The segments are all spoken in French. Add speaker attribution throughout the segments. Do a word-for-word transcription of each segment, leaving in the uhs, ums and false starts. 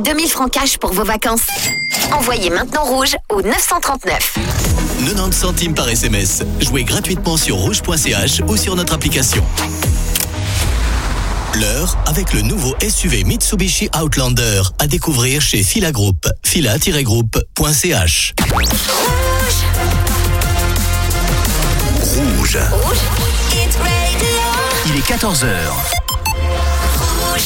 Speaker 1: deux mille francs cash pour vos vacances. Envoyez maintenant rouge au neuf cent trente-neuf.
Speaker 2: quatre-vingt-dix centimes par S M S. Jouez gratuitement sur rouge point c h ou sur notre application. L'heure avec le nouveau S U V Mitsubishi Outlander à découvrir chez Fila Group. fila tiret groupe point c h.
Speaker 1: Rouge.
Speaker 2: Rouge.
Speaker 1: Rouge. Hit Radio.
Speaker 2: Il est quatorze heures.
Speaker 1: Rouge.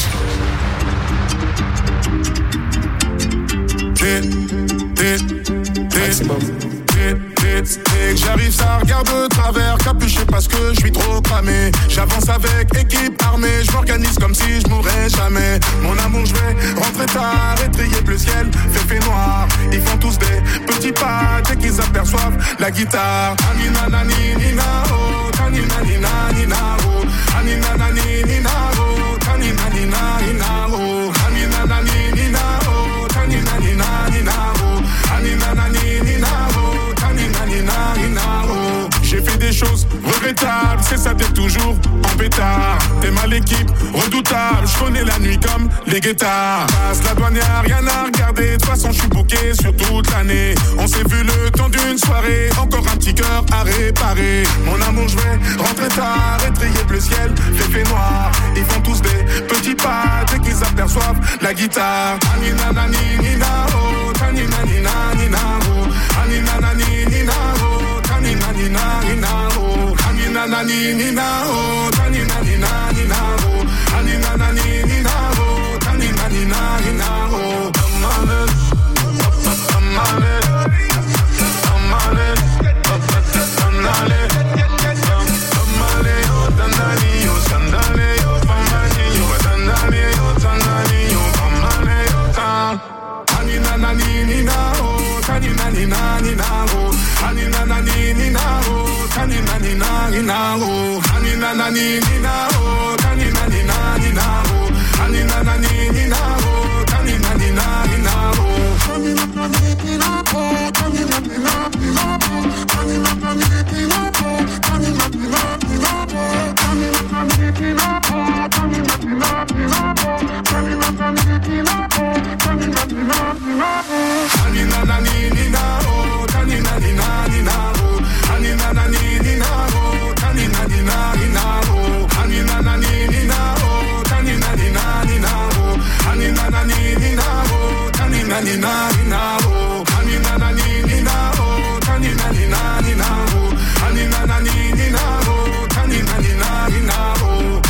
Speaker 3: Hit, hit, hit, hit, hit, hit. J'arrive, ça regarde de travers, capuché parce que je suis trop cramé. J'avance avec équipe armée, je m'organise comme si je mourrais jamais. Mon amour, je vais rentrer tard, étrier le ciel, fait fait noir. Ils font tous des petits pas dès qu'ils aperçoivent la guitare. Anina nani nina oh, tanina nina nina oh, anina nani nina oh, tanina nina nina oh, anina nani nina oh, tanina nina nina oh, anina nani nina oh, tanina nina nina oh. J'ai fait des choses regrettables, c'est ça t'es toujours en pétard. T'es mal équipe, redoutable, je connais la nuit comme les guettards. Passe la douane, y'a rien à regarder, de toute façon je suis booké sur toute l'année. On s'est vu le temps d'une soirée, encore un petit cœur à réparer. Mon amour, je vais rentrer tard, étrier le ciel, fait fait noir. Ils font tous des petits pas dès qu'ils aperçoivent la guitare. Anina nani nina oh, tanina nina nina oh, anina nani nina oh, tanina nina nina oh, anina nani nina oh, tanina nina nina oh, anina nani nina oh, tanina nina nina oh. I'm on it, I'm on it, I'm on it, I'm on it. Nani nina oh, tani nani nani na oh, ani nani nina oh, tani nani nani na oh, ani nani nina oh, tani nani nani na oh, ani nani nina oh, tani nani nani na oh, tani nani nina oh, tani nani nani na oh, ani nani nina oh, tani nani nani na oh, ani nani nina oh, tani nani nani na oh, ani nani nina oh, tani nani nani na oh. Anina nani nina oh, tani nani nani na oh, anina nani nina oh, tani nani nani na oh, anina nani nina oh, tani nani nani na oh, anina nani nina oh, tani nani nani na oh, anina nani nina oh, tani nani nani na oh, anina nani nina oh, tani nani nani na oh.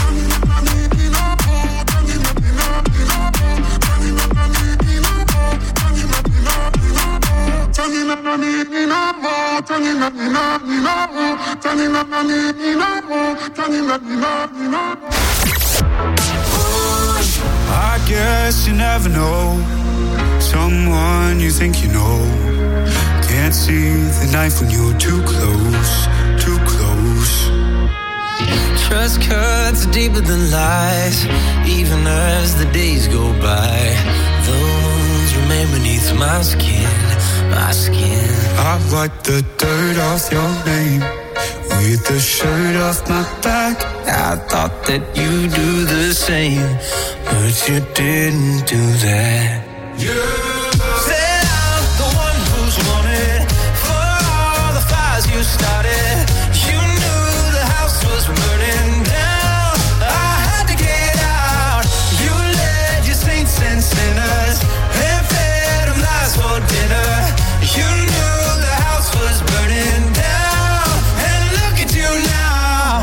Speaker 4: I guess you never know someone you think you know. Can't see the knife when you're too close, too close.
Speaker 5: Trust cuts deeper than lies, even as the days go by. Those remain beneath my skin, my skin.
Speaker 4: I wipe the dirt off your name with the shirt off my back.
Speaker 5: I thought that you do the same, but you didn't do that.
Speaker 4: Yeah.
Speaker 5: Said I'm the one who's wanted for all the fires you started. You knew the house was burning down. I had to get out. You led your saints and sinners and fed them lies for dinner. You knew the house was burning down, and look at you now.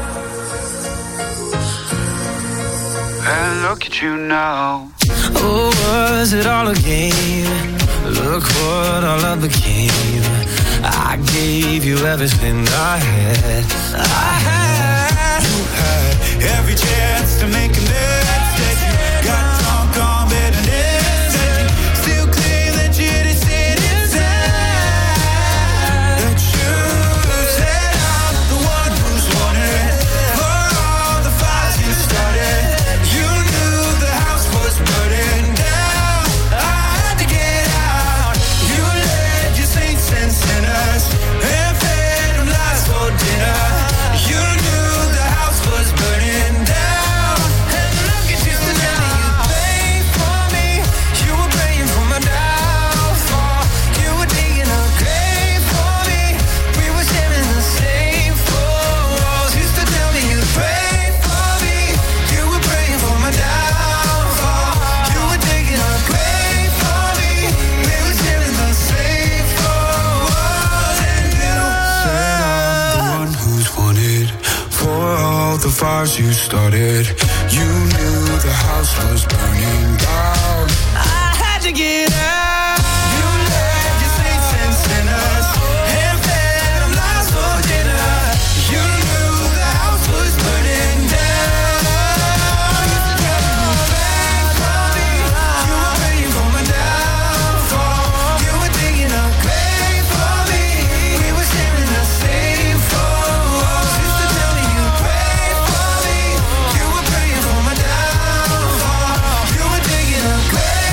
Speaker 4: And look at you now.
Speaker 5: Oh, was it all a game? Look what all I became. I gave you everything I had. I had.
Speaker 4: You had every chance to make amends. That you got drunk on bitterness. That you still claim that you didn't sit inside. That you said I'm the one who's wanted for all the fires you started. You knew the house was burning down. I had to get out. You led your saints and sinners and fed them lies for dinner. You knew the house was burning down, and look at
Speaker 3: fires you started. You knew the house was burning down.
Speaker 5: I had to get out. You left your saints and sinners and fed them lies for dinner. You knew the house was burning down. You were praying for me. You were praying for my downfall. You were digging a grave for me. We were sharing the same four walls. Used to tell me you prayed for me. You were praying for my downfall. You were digging a grave.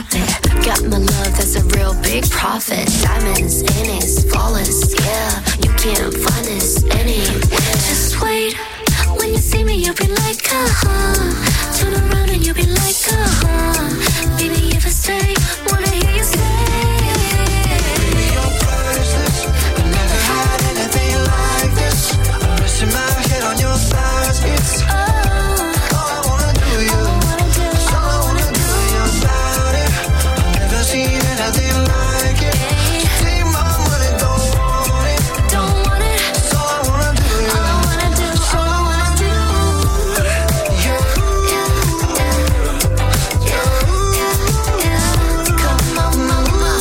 Speaker 6: stop it. Got my love, that's a real big profit. Diamonds in it, flawless, yeah. You can't find this anywhere. Just wait, when you see me, you'll be like, uh-huh. Turn around and you'll be like, uh-huh. Baby, if I stay, wanna hear you say.
Speaker 5: Baby, you're priceless. I never had anything like this. I'm resting my head on your thighs. It's
Speaker 6: Oh,
Speaker 5: all I wanna do, you.
Speaker 6: all I wanna do.
Speaker 5: It's all I wanna do, you about it. I've never seen anything like it. Take my money, don't want it.
Speaker 6: Don't want it.
Speaker 5: It's all I wanna do, you.
Speaker 6: All I wanna do, all I wanna do.
Speaker 5: Yeah.
Speaker 6: Yeah, yeah, yeah, yeah. Come on, mama.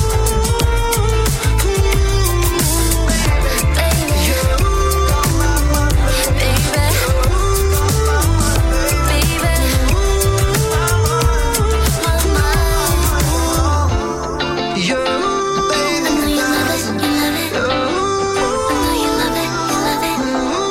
Speaker 6: Baby, baby,
Speaker 5: Yeah, baby.
Speaker 6: I know you love it, you love it. I know you love it, you love it.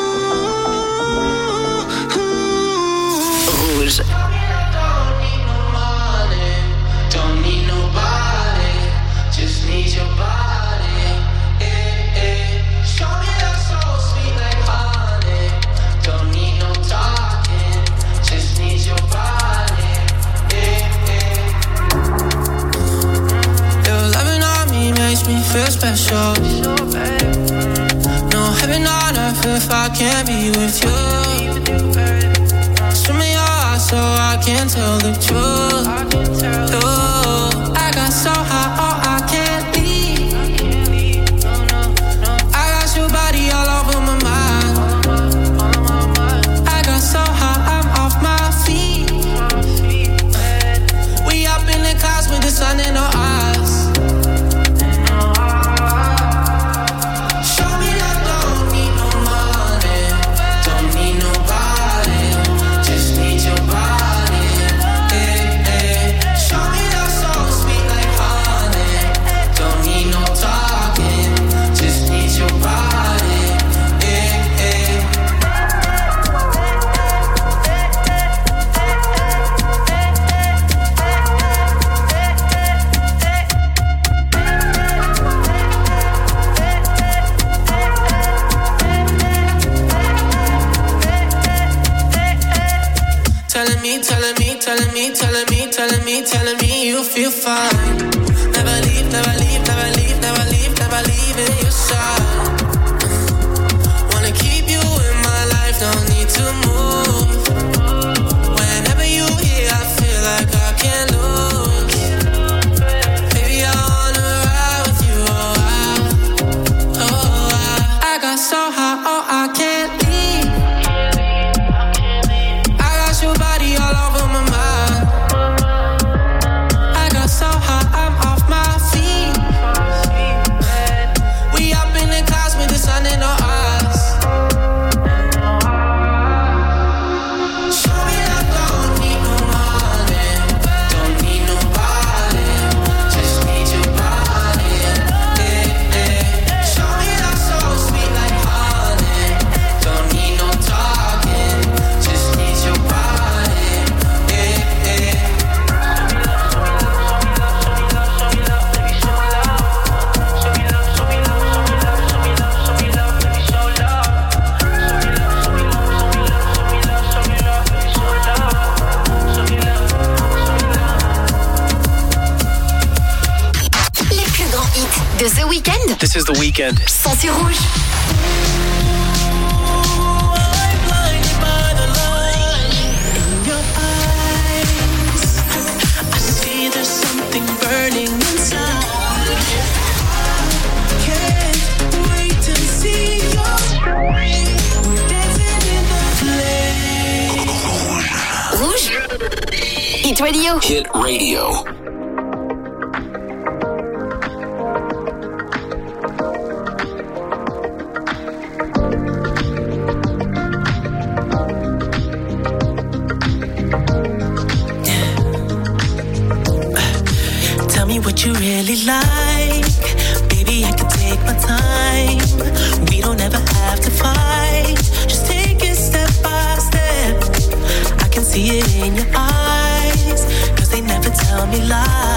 Speaker 1: Rouge.
Speaker 5: Don't need no money, don't need nobody, just need your body. Eh, eh. Show me that soul sweet like honey. Don't need no talking, just need your body. Eh, eh. Your loving on me makes me feel special. No heaven on earth if I can't be with you. Show me your eyes so I can tell the truth. Ooh, I got so high, oh, I can't leave. I got your body all over my mind. I got so high, I'm off my feet. We up in the clouds with the sun in our eyes. Show me that don't need no money, don't need nobody, just need your body. Eh, eh. Show me that soul sweet like honey. Don't need no talking, just need your body. Eh, eh. Telling me, telling me, telling me, telling me, telling me, telling me you feel fine. Never leave, never leave, never leave, never leave, never leave in your side. Wanna keep you in my life, don't need to move. Whenever you here, I feel like I can't lose. Baby, I wanna ride with you, oh I, oh I. I got so high, oh I can't leave. I got your body all over my mind. I got so high, I'm off my feet. We up in the clouds with the sun in our eyes. Show me that don't need no money, don't need nobody, just need your body. Eh, eh. Show me that soul sweet like honey. Don't need no talking, just need your body. Eh, eh.
Speaker 1: Les plus grands hits de The Weeknd
Speaker 7: This is The Weeknd.
Speaker 1: sont sur Rouge.
Speaker 5: I see there's something burning inside. Can't wait to see your we're dancing in the flame.
Speaker 1: Rouge. Hit Radio.
Speaker 2: Hit Radio.
Speaker 5: Tell me what you really like. Baby, I can take my time. We don't ever have to fight. Just take it step by step. I can see it in your eyes, 'cause they never tell me lies.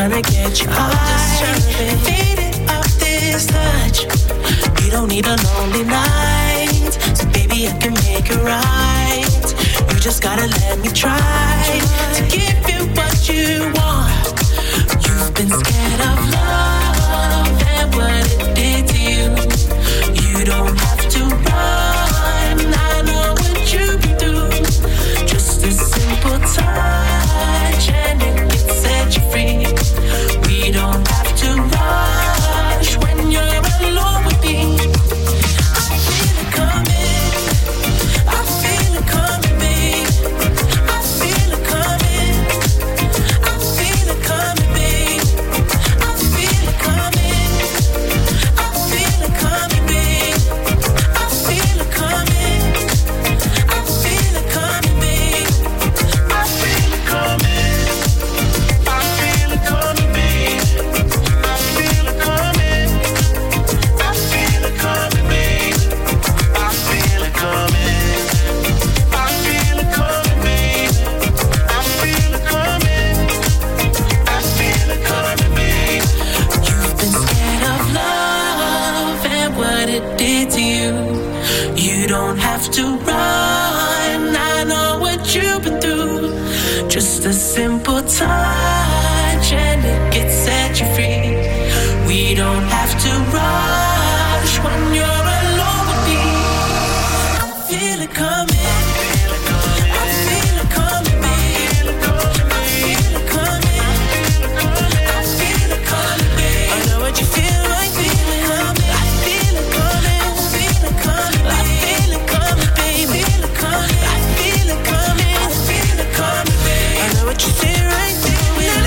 Speaker 7: tryna get you high. Faded off this touch. You don't need a lonely night, so baby I can make it right. You just gotta let me try to give you what you want. You've been scared of love and what it did to you. You don't have to run, I know what you've been through. Just a simple touch and it can set you free. We don't have to rush when you're alone with me. I feel it coming, I feel it coming, babe. I feel it coming, I feel it coming, babe. I feel it coming, I feel it coming, babe. I feel it coming, I feel it coming, babe. I feel it coming, I feel it coming, babe. I feel it coming, I feel it coming, babe. I feel it coming, I feel it coming, babe. I feel it coming, I feel it coming, babe. You've been scared of love and what it did to you. You don't have to run, I know what you've been through. Just a simple touch and it can set you free. We don't have to rush when you're alone with me. I feel it coming, I feel it coming, babe. I feel it coming, I feel it coming, babe. I know what you feel like, feel it coming. I feel it coming, I feel it coming, I feel it coming, babe. Feel it coming, I feel it coming, I feel it coming, babe. I know what you feel right, feel it.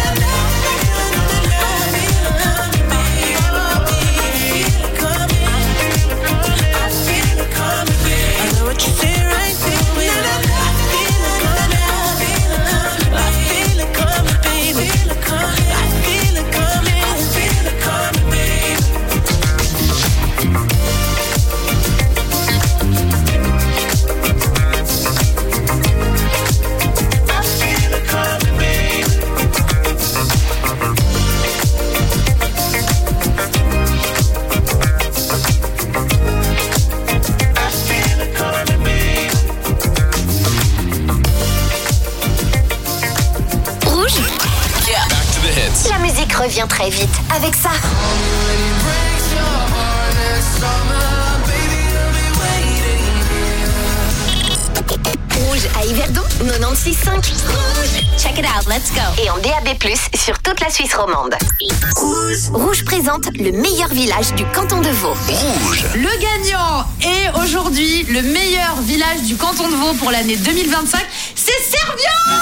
Speaker 1: La musique revient très vite avec ça. Rouge à Yverdon, quatre-vingt-seize virgule cinq. Rouge, check it out, let's go. Et en D A B plus, sur toute la Suisse romande. Rouge. Rouge présente le meilleur village du canton de Vaud.
Speaker 2: Rouge.
Speaker 8: Le gagnant est aujourd'hui le meilleur village du canton de Vaud pour l'année deux mille vingt-cinq. C'est Servion.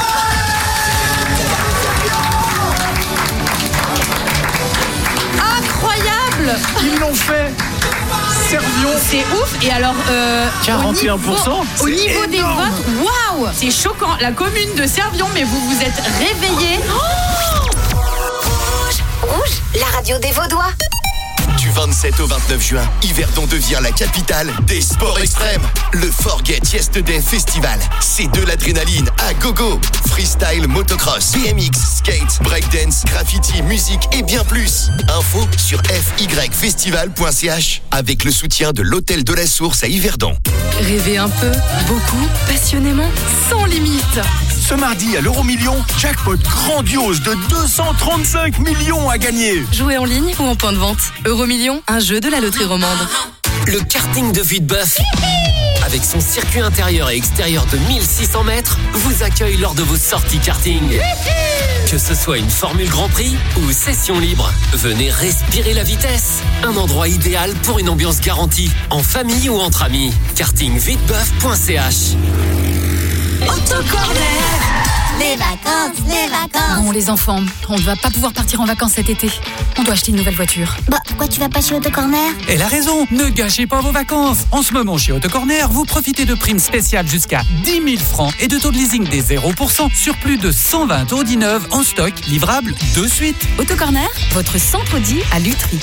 Speaker 8: Incroyable.
Speaker 9: Ils l'ont fait. Servion.
Speaker 8: C'est ouf. Et alors, euh,
Speaker 9: quarante et un pour cent,
Speaker 8: au niveau, au niveau des
Speaker 9: énorme.
Speaker 8: votes, waouh, c'est choquant. La commune de Servion, mais vous vous êtes réveillés. Oh
Speaker 1: Rouge, Rouge, la radio des Vaudois.
Speaker 2: Du vingt-sept au vingt-neuf juin, Yverdon devient la capitale des sports extrêmes. Le Forget Yesterday Festival, c'est de l'adrénaline à gogo. Freestyle, motocross, B M X, skate, breakdance, graffiti, musique et bien plus. Info sur f y festival point c h avec le soutien de l'Hôtel de la Source à Yverdon.
Speaker 10: Rêvez un peu, beaucoup, passionnément, sans limite.
Speaker 9: Ce mardi à l'Euromillion, jackpot grandiose de deux cent trente-cinq millions à gagner.
Speaker 10: Jouez en ligne ou en point de vente. Euromillion, un jeu de la loterie romande.
Speaker 11: Le karting de Vuitbeuf, avec son circuit intérieur et extérieur de mille six cents mètres, vous accueille lors de vos sorties karting. Que ce soit une Formule Grand Prix ou session libre, venez respirer la vitesse. Un endroit idéal pour une ambiance garantie, en famille ou entre amis. karting vuitbeuf point c h.
Speaker 12: Autocorner. Les vacances, les vacances.
Speaker 10: Bon, les enfants, on ne va pas pouvoir partir en vacances cet été. On doit acheter une nouvelle voiture.
Speaker 12: Bah, pourquoi tu vas pas chez Autocorner?
Speaker 13: Elle a raison, ne gâchez pas vos vacances. En ce moment, chez Autocorner, vous profitez de primes spéciales jusqu'à dix mille francs et de taux de leasing des zéro pour cent sur plus de cent vingt Audi neufs en stock, livrables de suite.
Speaker 10: Autocorner, votre centre Audi à Lutry.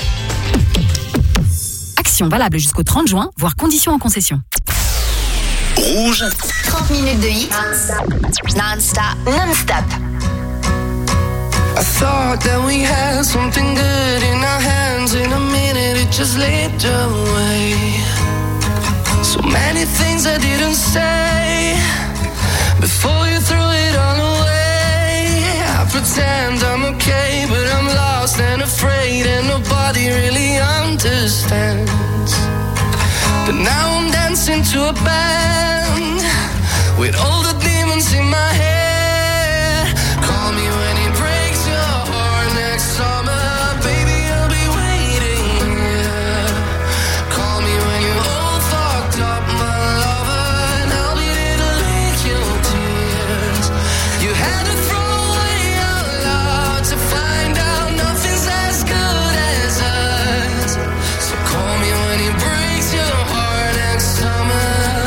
Speaker 10: Action valable jusqu'au trente juin, voire conditions en concession.
Speaker 2: Rouge.
Speaker 1: trente minutes de hit. Non-stop. Non-stop.
Speaker 3: I
Speaker 5: thought that we had something good in our hands. In a minute it just slipped away. So many things I didn't say before you threw it all away. I pretend I'm okay, but I'm lost and afraid, and nobody really understands. But now I'm dancing to a band with all the demons in my head. Call me when it breaks your heart next summer, baby, I'll be waiting here. Call me when you're all fucked up, my lover, and I'll be there to lick your tears. You had to throw away your love to find out nothing's as good as us. So call me when it breaks your heart next summer.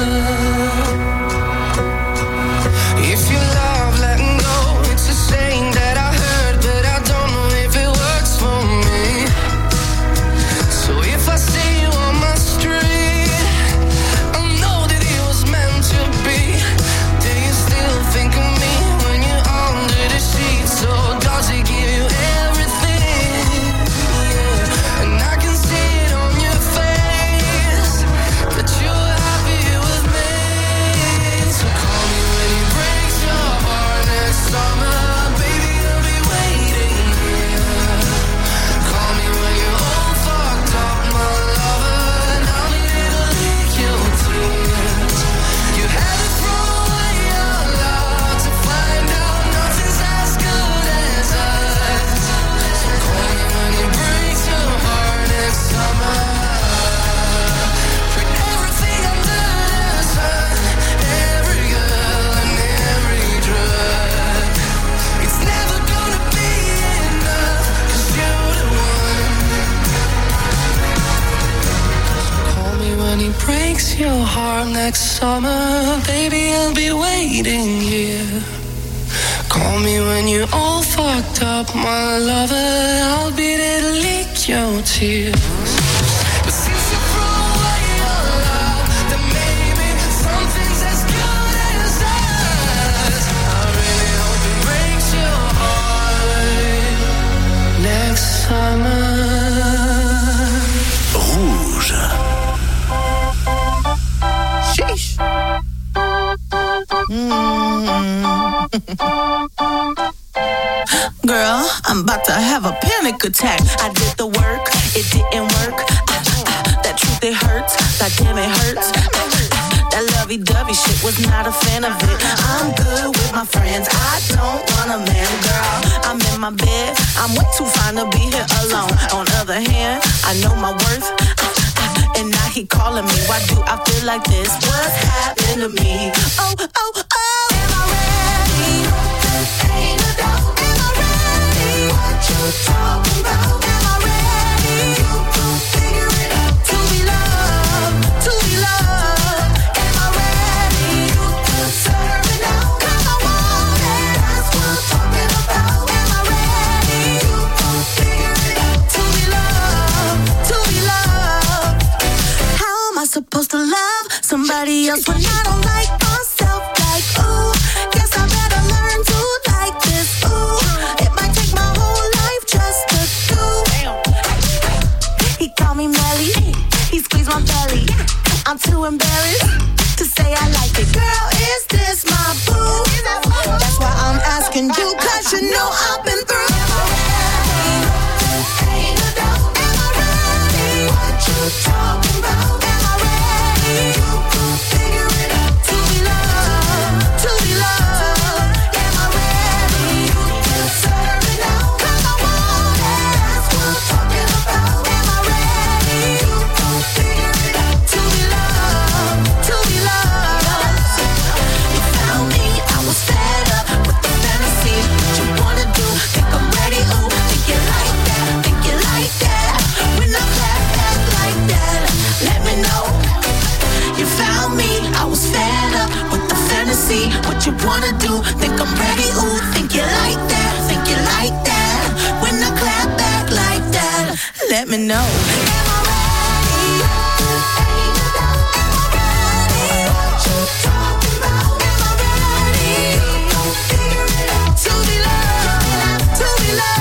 Speaker 5: If you love letting go, it's a saying that I heard, but I don't know if it works for me. So if I see you on my street, I know that it was meant to be. Do you still think of me when you're under the sheets? So does it give you everything? Yeah. And I can see it on your face that you're happy with me. So call me when it breaks your heart next summer, baby, I'll be waiting here. Call me when you're all fucked up, my lover, and I'll be there to lick your tears. You had to throw away your love to find out nothing's as good as us. So call me when it breaks your heart next summer. Put everything under the sun, every girl and every drug. It's never gonna be enough, 'cause you're the one. Call me when it breaks your heart next summer, baby, I'll be waiting here. Call me when you're all fucked up, my lover, I'll be there to lick your tears. But since you threw away your love, then maybe something's as good as us. I really hope it breaks your heart next summer.
Speaker 9: Rouge.
Speaker 14: Sheesh. Girl, I'm about to have a panic attack. I did the work, it didn't work. Ah, ah, that truth, it hurts. God damn, it hurts. Ah, ah, that lovey-dovey shit, was not a fan of it. I'm good with my friends, I don't want a man, girl. I'm in my bed, I'm way too fine to be here alone. On the other hand, I know my worth. Ah, ah, and now he calling me. Why do I feel like this? What's happened to me? Oh, oh, oh. Am I ready? Ain't no doubt. Am I ready? What you talking about? Am I ready? You gon' figure it out. To be loved, to be loved. Am I ready? You deserve it now. 'Cause I want it. That's what I'm talking about. Am I ready? You gon' figure it out. To be loved, to be loved. How am I supposed to love somebody else when I don't like myself? Like, ooh, guess I better learn to like this. Ooh, it might take my whole life just to do. He called me Melly, he squeezed my belly. I'm too embarrassed to say I like it. Girl, is this my boo? That's why I'm asking you, 'cause you know I've been through. Am I ready? Ain't no doubt. Am I ready? What you talking about? Am I ready? You gon' figure it out. To be loved, to be loved. Am I ready? You deserve it now. 'Cause I want it. That's what I'm talking about. Am I ready? You gon' figure it out. To be loved, to be loved. You found me, I was fed up with the fantasy. What you wanna do? Think I'm ready? Ooh, think you like that? Think you like that? When I clap back like that, let me know. You found me, I was fed up with the fantasy. What you wanna do? Think I'm ready? Ooh, think you like that? Think you like that? When I clap back like that, let me know. Am I ready? Ain't no doubt. Am I ready? What you talking about? Am I ready? You gon' figure it out. To be loved, to be loved.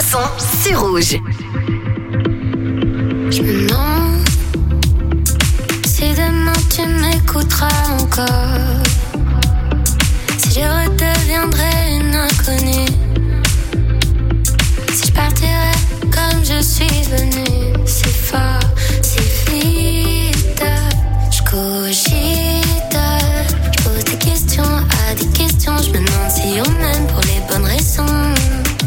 Speaker 1: son, c'est Rouge.
Speaker 6: Je me demande si demain tu m'écouteras encore, si je redeviendrai une inconnue, si je partirai comme je suis venue. C'est fort, c'est vite, je cogite, je pose des questions à des questions, je me demande si on m'aime pour les bonnes raisons.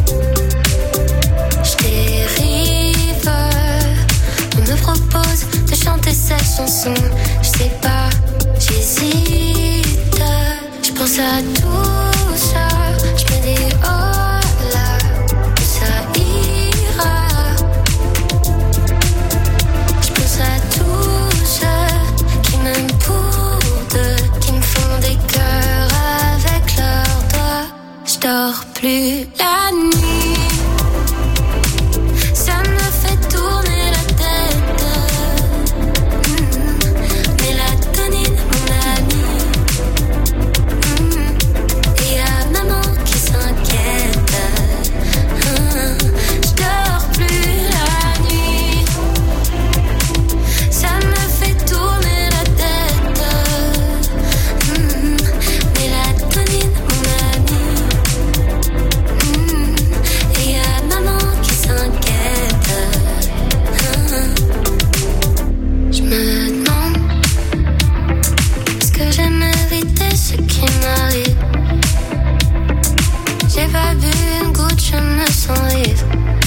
Speaker 6: Je dérive, on me propose de chanter cette chanson, je sais pas, j'hésite, je pense à tout ça, je me dis oh là, où ça ira. Je pense à tous ceux qui m'aiment pour deux, qui me font des cœurs avec leurs doigts. Je dors plus la nuit, ça me fait tourner la tête. Mmh. Mélatonine, mon ami. Mmh. Et y'a maman qui s'inquiète. Mmh. Je dors plus la nuit, ça me fait tourner la tête. Mmh. Mélatonine, mon ami. Mmh. Et y'a maman qui s'inquiète. Mmh. Je me demande, est-ce que j'aime éviter ce qui m'arrive? J'ai pas bu une goutte, je me sens vivre.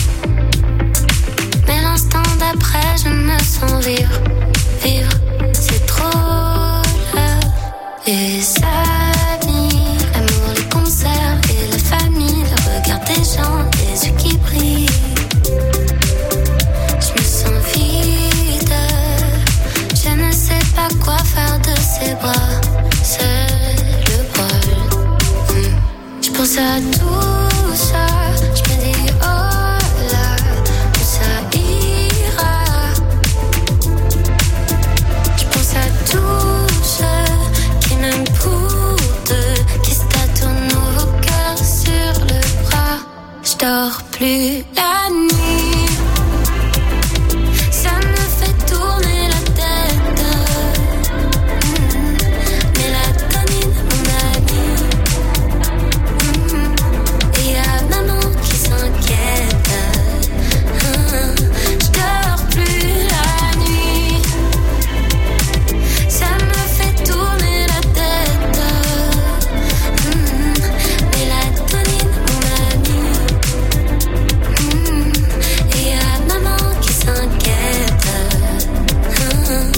Speaker 6: Mais l'instant d'après, je me sens vivre. Vivre, c'est trop là. Les amis, l'amour, les concerts et la famille, le regard des gens, les yeux qui brillent. Je me sens vide, je ne sais pas quoi faire de ces bras. C'est le bol. Mmh. Je pense à tout ça, je me dis oh là, où ça ira. Je pense à tous ceux qui m'aiment pour deux, qui se tatouent nos cœurs sur le bras. Je dors plus la nuit, ça me fait tourner la tête. Mmh. Mélatonine, mon ami. Mmh. Et y'a maman qui s'inquiète. Mmh. Je dors plus la nuit, ça me fait tourner la tête. Mmh. Mélatonine, mon ami. Mmh. Et y'a maman qui s'inquiète. Mmh.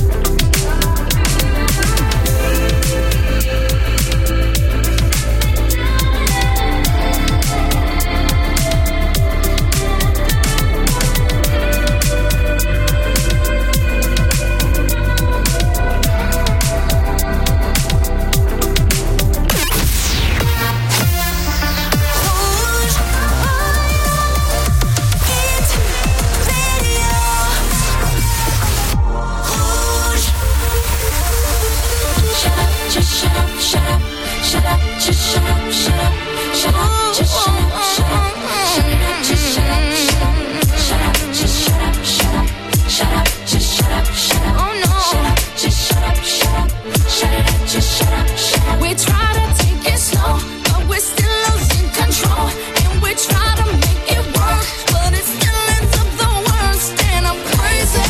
Speaker 6: Shut up, just shut up, shut up, shut up, just shut up, shut up, shut up, just shut up, shut up, shut up, just shut up, shut up, just shut up, shut up, shut up, just shut up, shut up, oh no, shut up, just shut up, shut up, shut it up, just shut up, shut up. We try to take it slow, but we're still losing control, and we try to make it work, but it still ends up the worst, and I'm crazy.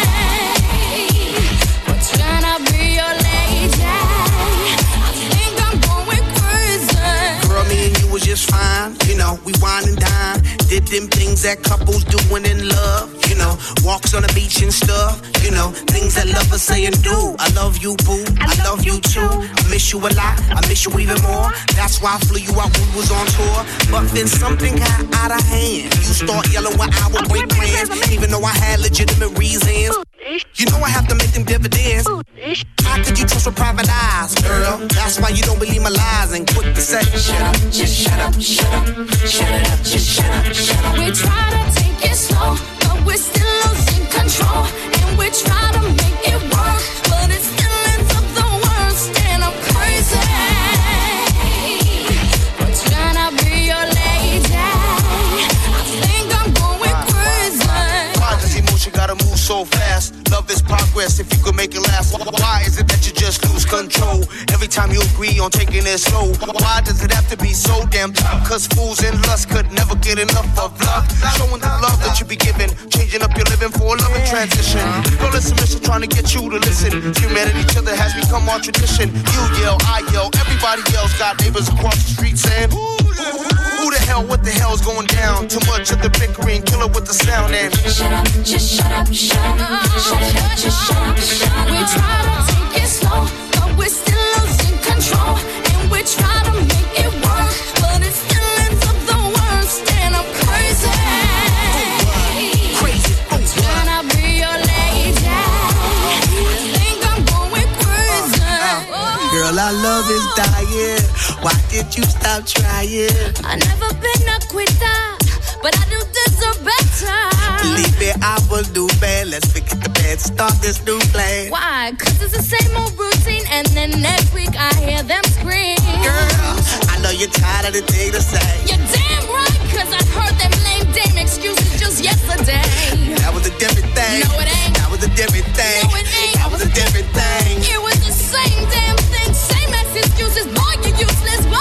Speaker 6: We're trying to be your lady. I think I'm going crazy.
Speaker 15: Girl, me and you was just fine. You know, we wine and dine. Did them things that couples doing in love. You know, walks on the beach and stuff. You know, things that lovers say and do. I love you, boo. I love you too. I miss you a lot. I miss you even more. That's why I flew you out when we was on tour. But then something got out of hand. You start yelling when I would break plans, even though I had legitimate reasons. You know I have to make them dividends. How could you trust with private eyes, girl? That's why you don't believe my lies and quick to say, shut up, just shut up, shut up, shut it up, just shut up, shut up.
Speaker 6: We try to take it slow, but we're still losing control, and we try to make it work, but it still ends up the worst, and I'm crazy. We're trying to be your lady. I think
Speaker 15: this progress if you could make it last? Why is it that you just lose control every time you agree on taking it slow? Why does it have to be so damn tough? Cause fools and lust could never get enough of love. Showing the love that you be giving, changing up your living for a loving transition. Girl, it's a mission trying to get you to listen. Humanity, each other has become our tradition. You yell, I yell, everybody yells. Got neighbors across the street saying, who, who the hell, what the hell's going down? Too much of the bickering, kill it with the sound and
Speaker 6: shut up, just shut up, shut up, shut up, just shut up, shut up. We try to take it slow, but we're still losing control, and we try to make it work, but it still ends up the worst, and I'm crazy. Crazy, can I be your lady? I think I'm going crazy.
Speaker 15: Girl, our love is dying. Why did you stop trying?
Speaker 6: I never been a quitter, but I do deserve better.
Speaker 15: Believe me, I will do bad. Let's forget the bad, start this new plan.
Speaker 6: Why? Cause it's the same old routine, and then next week I hear them scream.
Speaker 15: Girl, I know you're tired of the thing to say.
Speaker 6: You're damn right, cause I heard them lame dame excuses just yesterday.
Speaker 15: That was a different thing.
Speaker 6: No, it ain't.
Speaker 15: That was a different thing.
Speaker 6: No, it ain't.
Speaker 15: That was a different thing.
Speaker 6: It was the same damn thing, same as excuses. Boy, you useless, boy.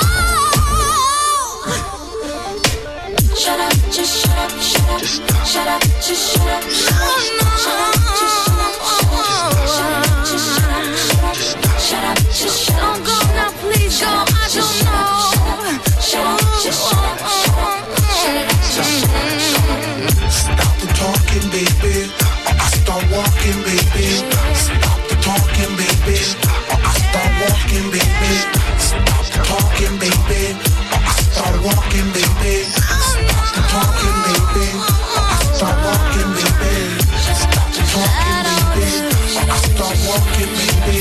Speaker 6: Shut up, just shut up, shut up, just shut up, just shut up, shut up, shut up, just shut up, shut up, just shut up, shut up, just shut up. Don't go now, please go. I don't know. Shut up, just shut up, shut up, shut up.
Speaker 15: Stop the talking, baby. I start walking, baby. Stop the talking, baby. I start walking, baby. Stop the talking, baby. I start walking, baby. Stop the talking, baby. I start walking, baby. Stop the talking, baby. I start walking, baby.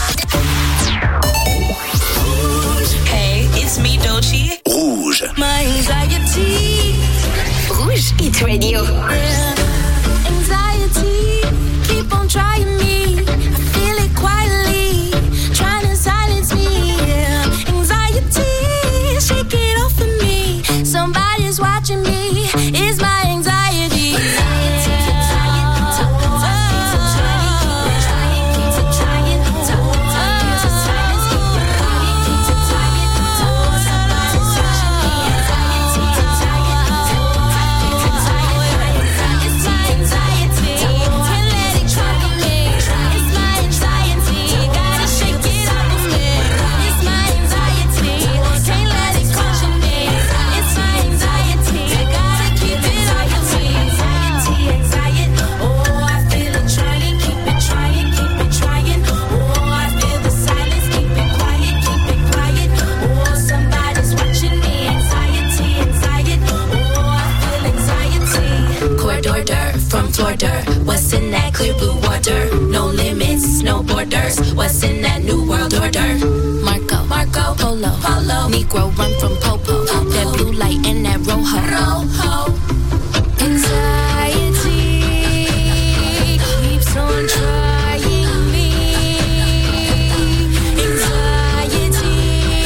Speaker 7: Hey, it's me, Doechii.
Speaker 2: Rouge.
Speaker 7: My anxiety.
Speaker 1: Rouge Hit Radio.
Speaker 6: Yeah. Anxiety, keep on trying me. I feel it quietly, trying to silence me. Yeah. Anxiety, shake it off of me. Somebody's watching me. It's my anxiety. What's in that clear blue water? No limits, no borders. What's in that new world order? Marco, Marco, Polo, Polo. Negro run from Popo. Popo. That blue light and that rojo. Rojo. Anxiety keeps on trying me. Anxiety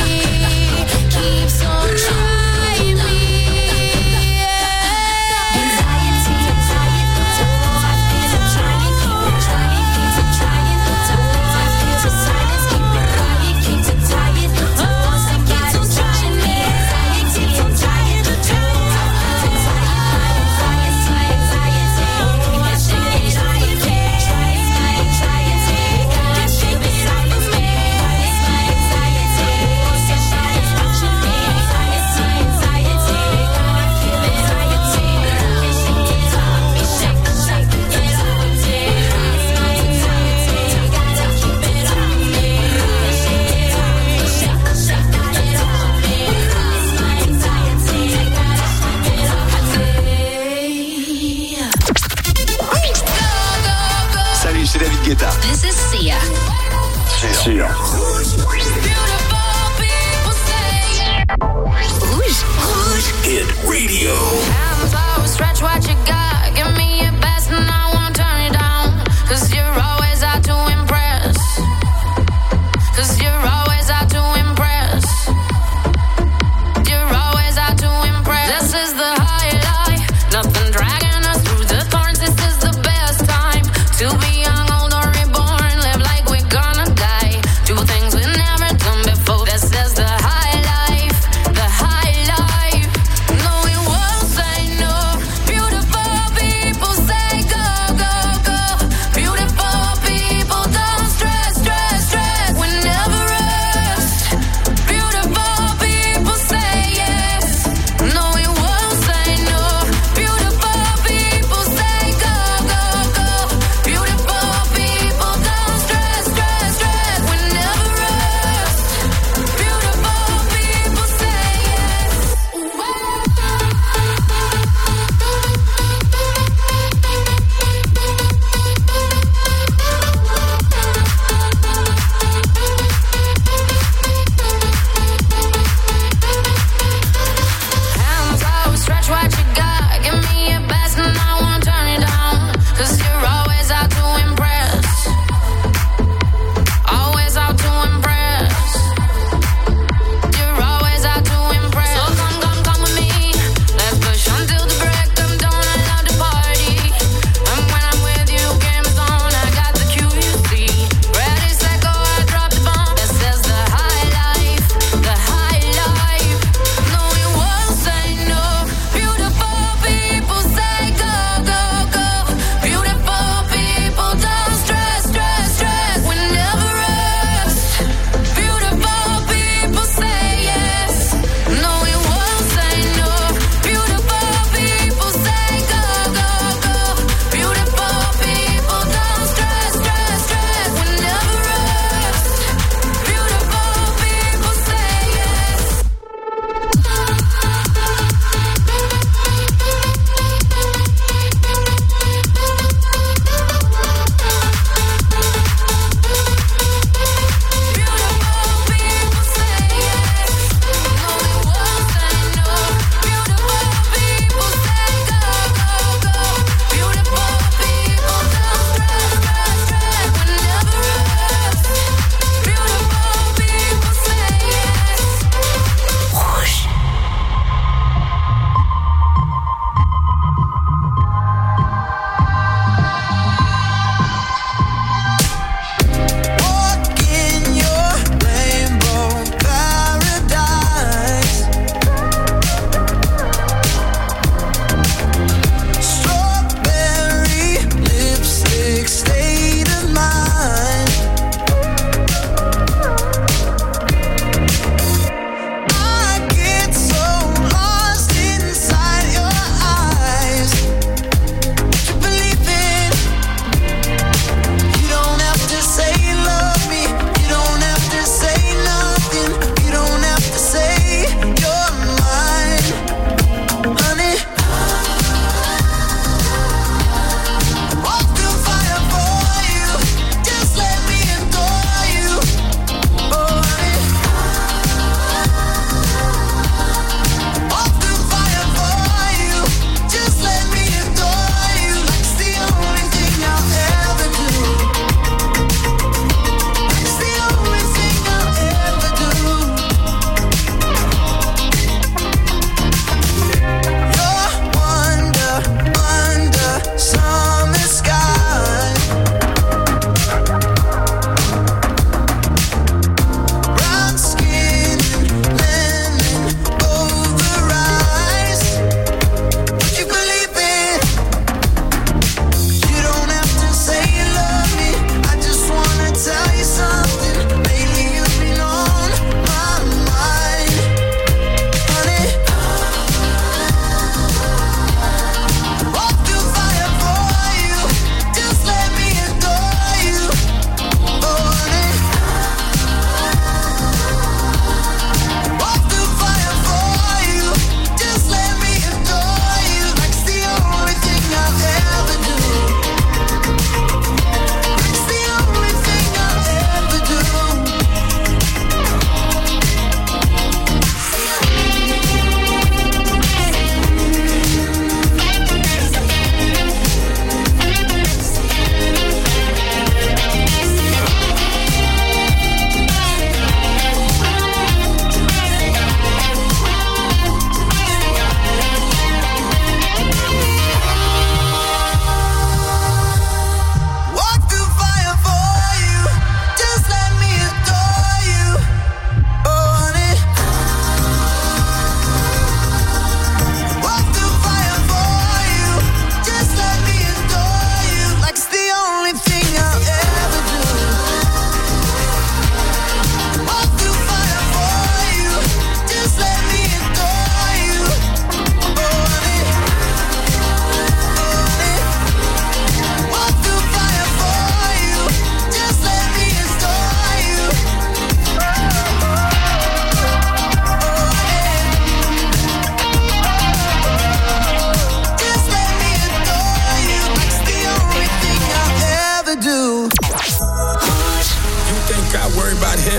Speaker 6: keeps on trying me. Anxiety, anxiety.
Speaker 1: This is Sia.
Speaker 9: Sia.
Speaker 1: Rouge. Rouge
Speaker 2: Hit Radio.
Speaker 6: Hands out, stretch what you got. Give me your best and I won't turn it down. Cause you're always out to impress. Cause you're always out to impress. You're always out to impress. This is the highlight. Nothing dragging us through the thorns. This is the best time to be young.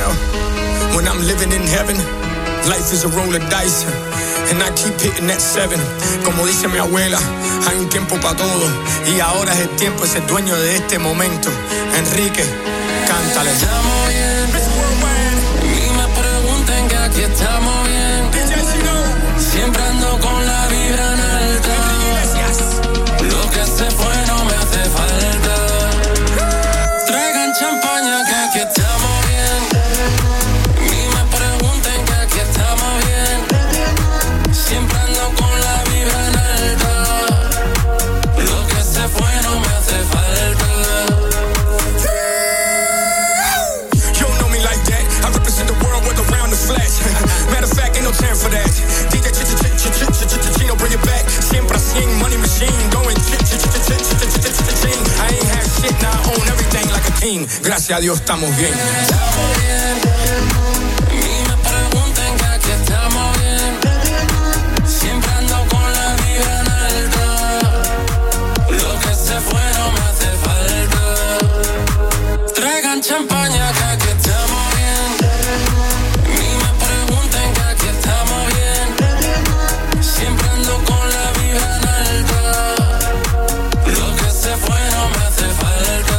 Speaker 16: hell. When I'm living in heaven, life is a roll of dice. And I keep hitting that seven. Como dice mi abuela, hay un tiempo para todo. Y ahora es el tiempo, es el dueño de este momento. Enrique, cántale.
Speaker 5: Estamos bien, ni me pregunten que aquí estamos bien. Siempre ando con la vibra en alta. Lo que se fue no me hace falta. Traigan champaña que aquí estamos bien. Ni me pregunten que aquí estamos bien. Siempre ando con la vibra en alta. Lo que se fue no me hace falta.
Speaker 16: You don't know me like that. I represent the world with around the flash. Matter of fact, ain't no time for that. D J Chino, bring it back. Siempre así, money machine. Going I ain't had shit, now I own everything like a king. Gracias a Dios estamos bien.
Speaker 5: Estamos bien. Ni me pregunten que aquí estamos bien. Siempre ando con la vibra en alta. Lo que se fue no me hace falta. Traigan champaña que aquí estamos bien. Ni me pregunten que aquí estamos bien. Siempre ando con la vibra en alta. Lo que se fue no me hace falta.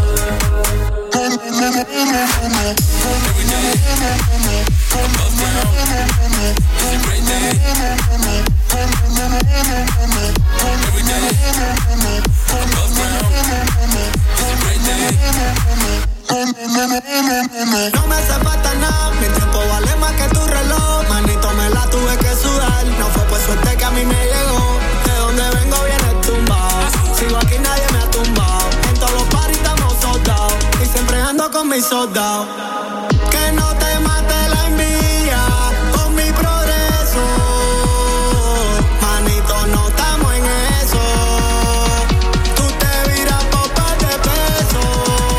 Speaker 5: Every day, above ground, it's a great day. Every day, above ground, it's a great day.
Speaker 15: No me hace falta nada, mi tiempo vale más que tu reloj. Manito, me la tuve que sudar. No fue por suerte que a mí me llegó. De donde vengo viene tumbado. Sigo aquí, nadie me ha tumbado. En todos los paris estamos soldados. Y siempre ando con mis soldados. Que no te mate la envidia con mi progreso. Manito, no estamos en eso. Tú te viras por par de pesos.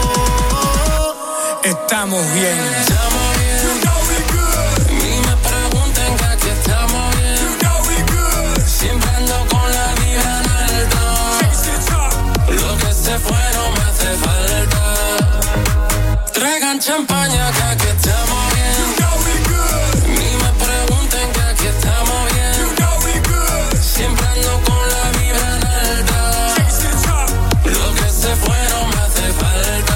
Speaker 16: Estamos bien.
Speaker 5: Estamos bien. You know we good. Ni me pregunten que aquí estamos bien.
Speaker 16: You know we good.
Speaker 5: Siempre ando con la vibra en alta. Lo que se fue no me hace falta. Traigan champaña que aquí estamos bien.
Speaker 16: You know we good.
Speaker 5: Ni me pregunten que aquí estamos bien.
Speaker 16: You know we good.
Speaker 5: Siempre ando con la vibra en alta. Lo que se fue no me hace falta.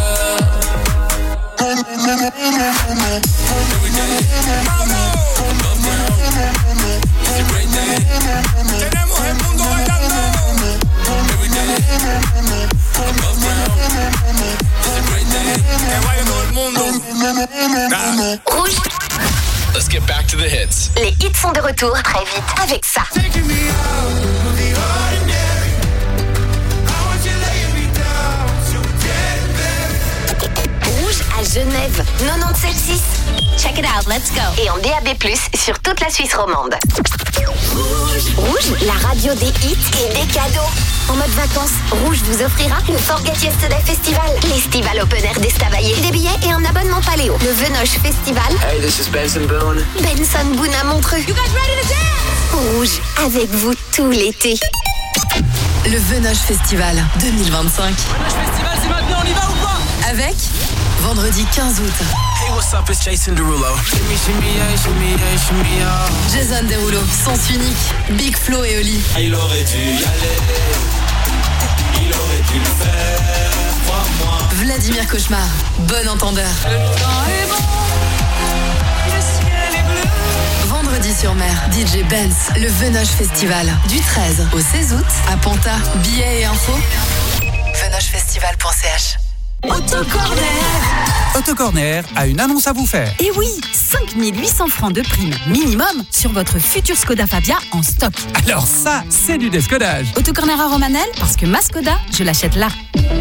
Speaker 5: Every day, above ground, it's a great day.
Speaker 16: Tenemos el mundo bailando.
Speaker 5: Every day, above ground, it's a great day.
Speaker 16: Que baile todo el mundo.
Speaker 1: Rouge,
Speaker 2: Let's get back to the hits.
Speaker 1: les hits sont de retour très vite avec ça.
Speaker 16: Taking me out of the ordinary. I want you laying me down so dead, baby.
Speaker 1: Rouge à Genève, quatre-vingt-dix-sept virgule six. Check it out, let's go. Et en D A B plus, sur toute la Suisse romande. Rouge. Rouge, la radio des hits et des cadeaux. En mode vacances, Rouge vous offrira le Forget Yesterday Festival, l'Estival Open Air d'Estavayer, des billets et un abonnement paléo. Le Venoche Festival.
Speaker 11: Hey, this is Benson Boone.
Speaker 1: Benson Boone à Montreux. You guys ready to dance? Rouge, avec vous tout l'été.
Speaker 17: Le Venoche Festival deux mille vingt-cinq.
Speaker 5: Venoche Festival, c'est maintenant, on y va ou pas?
Speaker 17: Avec vendredi quinze août.
Speaker 5: Hey, what's up, it's Jason Derulo. Shimmy, shimmy, yeah, shimmy, yeah, shimmy, yeah.
Speaker 17: Jason Derulo, Sens Unique, Big Flo et Oli.
Speaker 5: Il aurait dû y aller, il aurait dû le faire, crois-moi.
Speaker 17: Vladimir Cauchemar, bon entendeur.
Speaker 5: Le temps est bon, le ciel est bleu.
Speaker 17: Vendredi sur mer, D J Benz, le Venoche Festival. Du treize au seize août, à Panta. Billets et infos, venochefestival point c h.
Speaker 13: Autocorner Autocorner a une annonce à vous faire.
Speaker 10: Et oui, cinq mille huit cents francs de prime minimum sur votre futur Skoda Fabia en stock.
Speaker 13: Alors ça, c'est du descodage.
Speaker 10: Autocorner à Romanel, parce que ma Skoda, je l'achète là.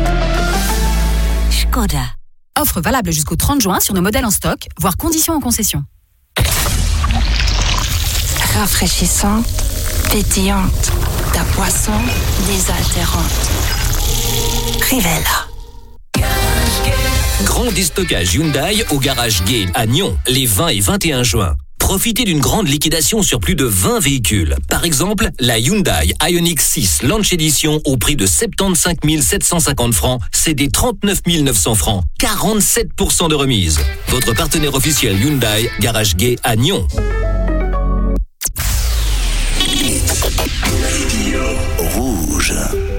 Speaker 10: Skoda. Offre valable jusqu'au trente juin sur nos modèles en stock, voire conditions en concession.
Speaker 18: Rafraîchissante, pétillante, ta boisson désaltérante. Rivella.
Speaker 11: Grand déstockage Hyundai au garage Gay à Nyon les vingt et vingt et un juin. Profitez d'une grande liquidation sur plus de vingt véhicules. Par exemple, la Hyundai Ioniq six Launch Edition au prix de soixante-quinze mille sept cent cinquante francs, c'est des trente-neuf mille neuf cents francs. quarante-sept pour cent de remise. Votre partenaire officiel Hyundai, Garage Gay à Nyon.
Speaker 2: Rouge.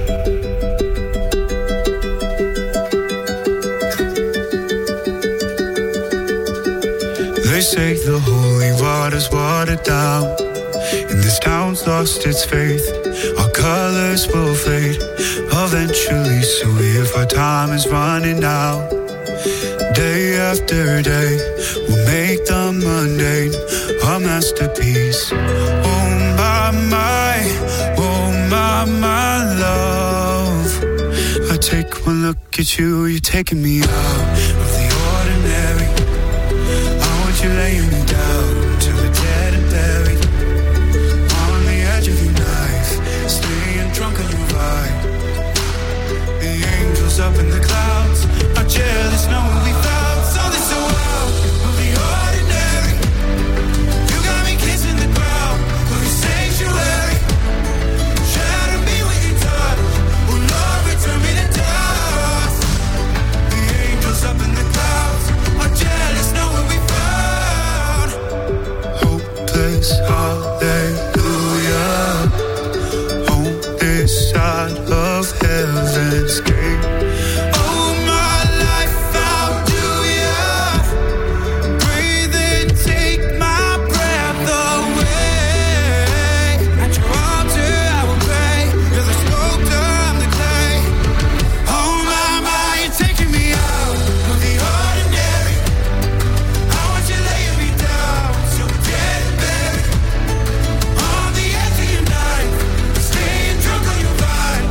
Speaker 4: They say the holy water's watered down, and this town's lost its faith. Our colors will fade eventually, so if our time is running out, day after day, we'll make the mundane a masterpiece. Oh my, my, oh my, my love. I take one look at you, you're taking me out of the ordinary. You laying me down till we're dead and buried on the edge of your knife, staying drunk on your vibe. The angels up in the clouds are jealous knowing we found something so out of the ordinary. You got me kissing the ground of your sanctuary. Shadow me with your touch, oh Lord, return me to dust. The angels up in the clouds are jealous knowing we found hallelujah on this side of heaven's gate. Oh, my life, how do ya breathe and take my breath away? At your altar I will pray. You're the sculptor, I'm the clay. Oh my, my, you're taking me out of the ordinary. I want you laying me down so dead and buried on the edge of your knife, staying drunk on your vine.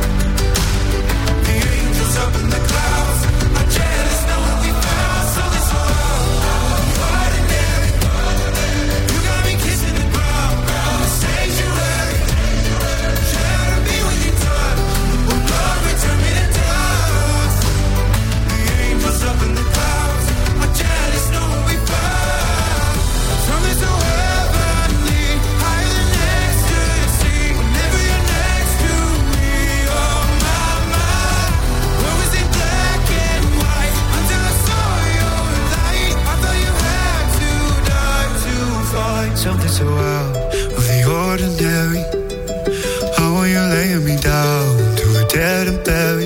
Speaker 4: The angels up in the clouds are jealous knowing we found something so ordinary. You got me kissing the ground on the sanctuary. Shadow me when you touch, oh Lord, return me to dust. The angels up in the clouds are jealous knowing we found something so heavenly, higher than ecstasy. Whenever you're next to me, oh my, my. Where was it black and white until I saw your light? I thought you had to die to find something so out of the ordinary. How are you laying me down to a dead and buried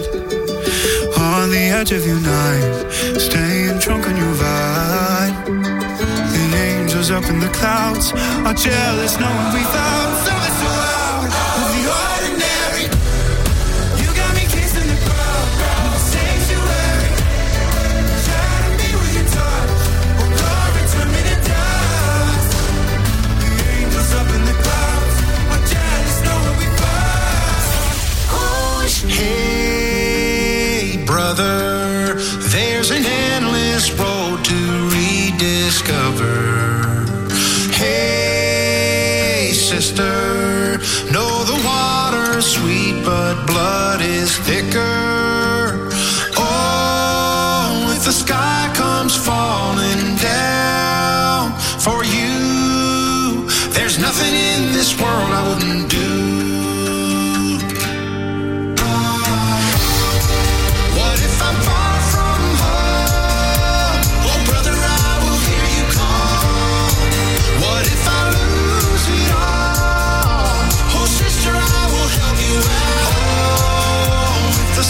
Speaker 4: on the edge of your knife, staying drunk on your vine. The angels up in the clouds are jealous knowing we found something so out of the ordinary. You got me kissing the ground in the sanctuary. Shadow me with your touch, oh Lord, return me to dust. The angels up in the clouds are jealous knowing we found
Speaker 5: Rouge. Hey, brother, there's an endless road to rediscover. Hey, sister, know the water's sweet, but blood is thicker. Oh, if the sky comes falling down for you, there's nothing in this world I wouldn't do. What if I'm far from home? Oh, brother, I will hear you call. What if I lose it all? Oh, sister, I will help you out. Oh, if the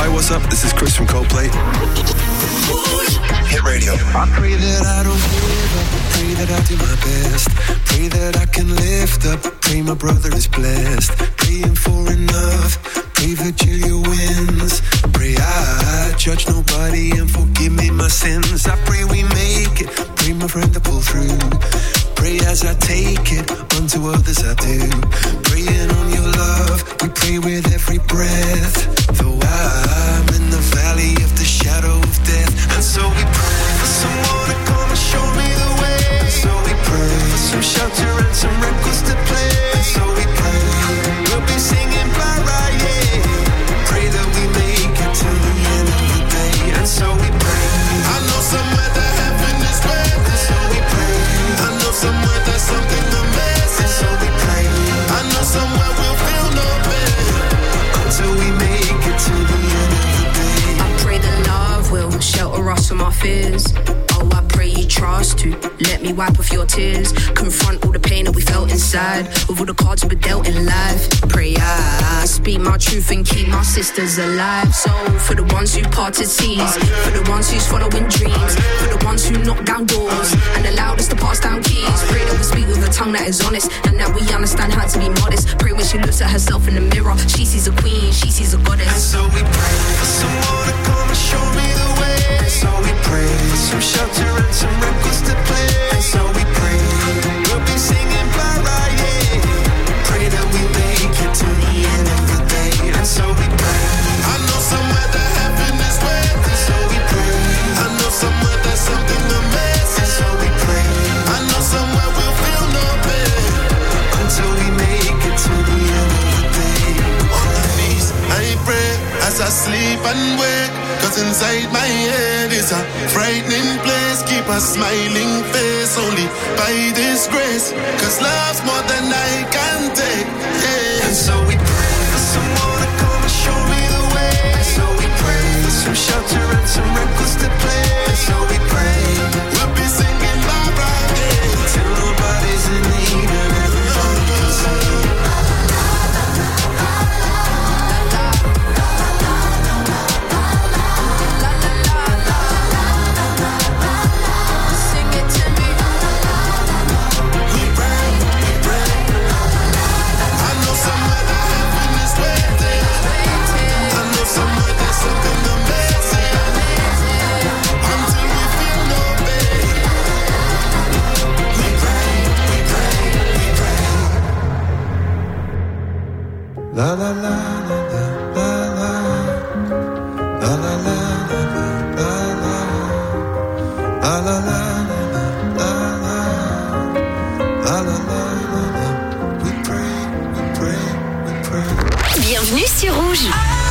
Speaker 19: Hi, what's up? This is Chris from Coldplay. Hit radio.
Speaker 20: I pray that I don't give up. Pray that I do my best. Pray that I can lift up. Pray my brother is blessed. Praying for enough. Pray Virgilia wins. Pray I judge nobody and forgive me my sins. I pray we make it. Pray my friend to pull through. Pray as I take it, unto others I do. Praying on your love, we pray with every breath. Though I'm in the valley of the shadow of death. And so we pray for someone to come and show me the way. And so we pray for some shelter and some records to play. And so we pray, we'll be singing Mariah. Pray that we make it to the end of the day. And so we pray, I know somewhere that heaven is waiting. And so we pray, I know somewhere there's something amazing. So we pray, I know somewhere we'll feel no pain until we make it to the end of the day.
Speaker 21: I pray that love will shelter us from our fears. Oh, I pray you trust to let me wipe off your tears. Confront all the pain that we felt inside with all the cards we were dealt in life. Pray I speak my truth and keep my sisters alive. So for the ones who parted seas, for the ones who's following dreams, for the ones who knock down doors and allowed us to pass down keys. Pray that we speak with a tongue that is honest and that we understand how to be modest. Pray when she looks at herself in the mirror, she sees a queen, she sees a goddess.
Speaker 20: And so we pray for someone to come and show me the way. And so we pray for some shelter and some records to play. And so we pray, we'll be singing Mariah. Pray that we make it to the end of the day. And so we pray, I know somewhere that heaven is waiting. And so we pray, I know somewhere there's something amazing. And so we pray, I know somewhere we'll feel no pain until we make it to the end of the day.
Speaker 3: On my knees, I pray as I sleep and wake. Cause inside my head is a frightening place. Keep a smiling face only by this grace. Cause love's more than I can take, yeah.
Speaker 20: And so we pray for someone to come and show me the way. And so we pray for some shelter and some records to play. And so we pray,
Speaker 3: we'll be singing Mariah
Speaker 20: till nobody's in need and everybody can sing. La la la la la la la la la la la la la la. We pray, we pray, we pray.
Speaker 1: Bienvenue sur Rouge.